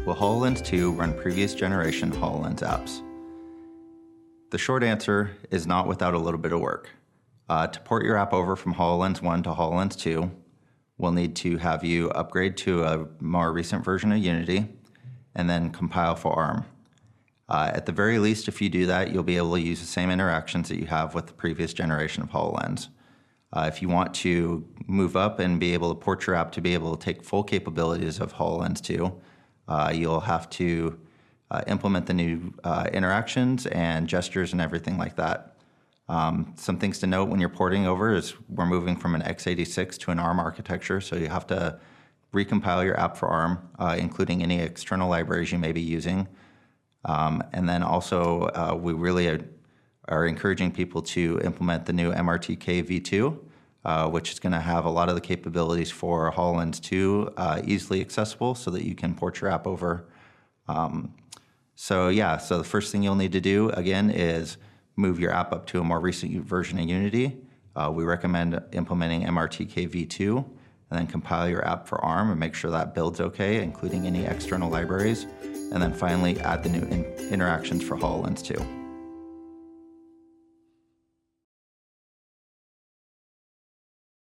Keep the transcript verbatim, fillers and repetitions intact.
Will HoloLens two run previous generation HoloLens apps? The short answer is not without a little bit of work. Uh, to port your app over from HoloLens one to HoloLens two, we'll need to have you upgrade to a more recent version of Unity and then compile for ARM. Uh, at the very least, if you do that, you'll be able to use the same interactions that you have with the previous generation of HoloLens. Uh, if you want to move up and be able to port your app to be able to take full capabilities of HoloLens two, uh, you'll have to uh, implement the new uh, interactions and gestures and everything like that. Um, some things to note when you're porting over is we're moving from an x eighty-six to an ARM architecture, so you have to recompile your app for ARM, uh, including any external libraries you may be using. Um, and then also, uh, we really are, are encouraging people to implement the new M R T K v two, uh, which is going to have a lot of the capabilities for HoloLens two uh, easily accessible so that you can port your app over. Um, so yeah, so the first thing you'll need to do, again, is move your app up to a more recent version of Unity. Uh, we recommend implementing M R T K v two, and then compile your app for ARM and make sure that builds okay, including any external libraries. And then finally, add the new in interactions for HoloLens two.